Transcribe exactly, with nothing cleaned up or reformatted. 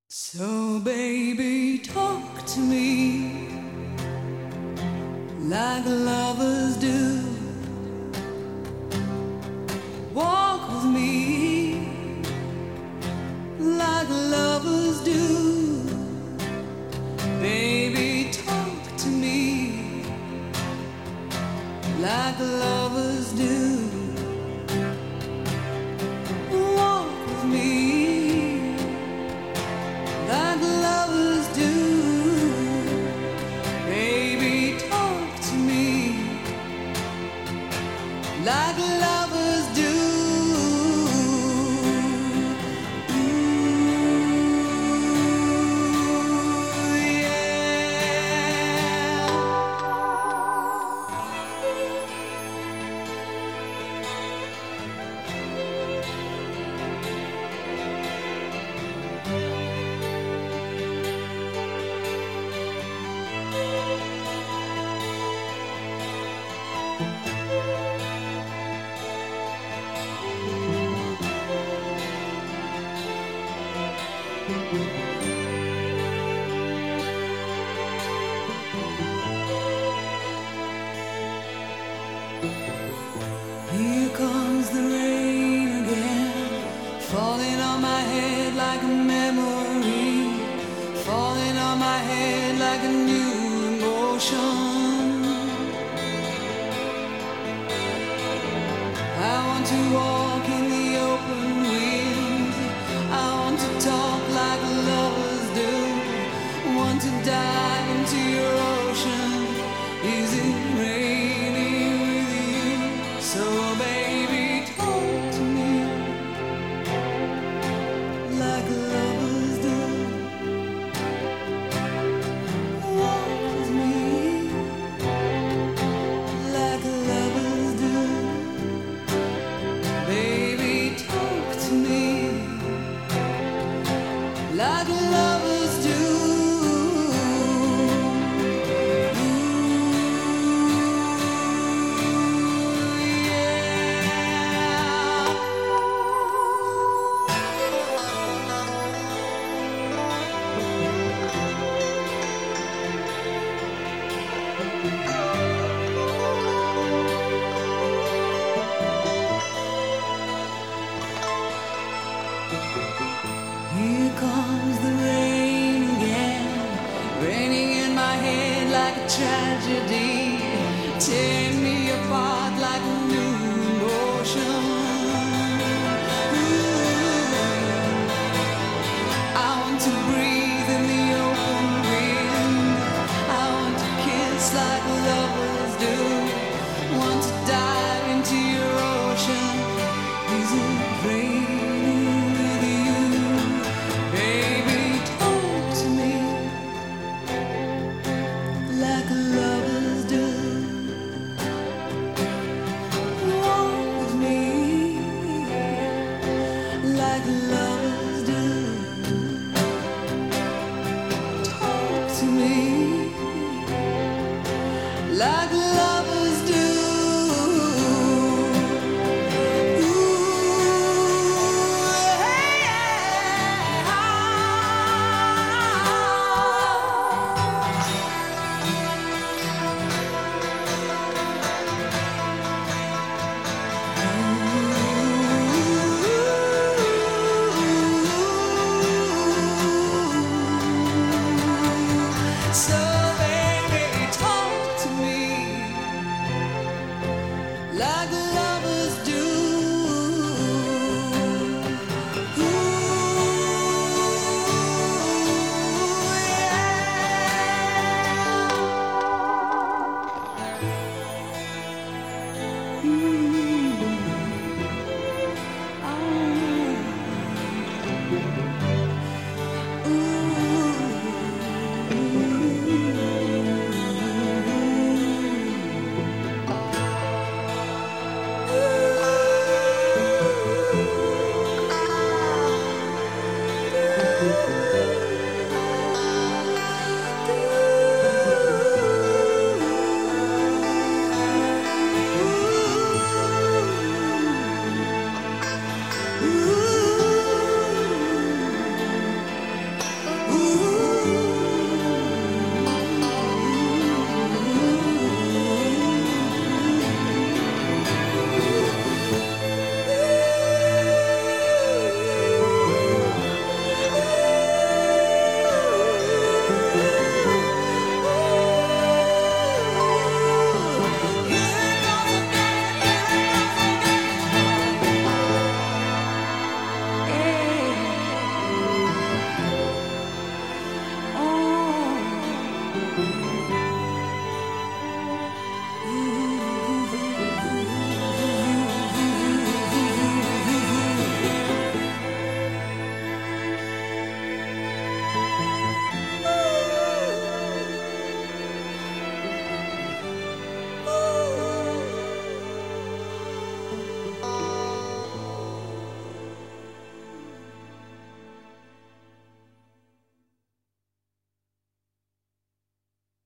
So, baby, talk to me like lovers do. Walk with me like lovers do. Baby, talk to me like lovers do. Walk with me like lovers do. Baby, talk to me like lovers do. Ooh, yeah. Here comes the rain again, falling on my head like a memory, falling on my head like a new emotion. I want to walk in the open wind, I want to talk like lovers do, want to dive into your ocean. Is it raining with you? So baby, talk to me like lovers do. Walk with me like lovers do. Baby, talk to me like lovers do. Here comes the rain again, raining in my head like a tragedy, tearing me apart like a new emotion. Ooh, I want to breathe in the open wind, I want to kiss like lovers do, want to dive into your ocean. Is it raining with you? Baby, talk to me like lovers do. Ooh.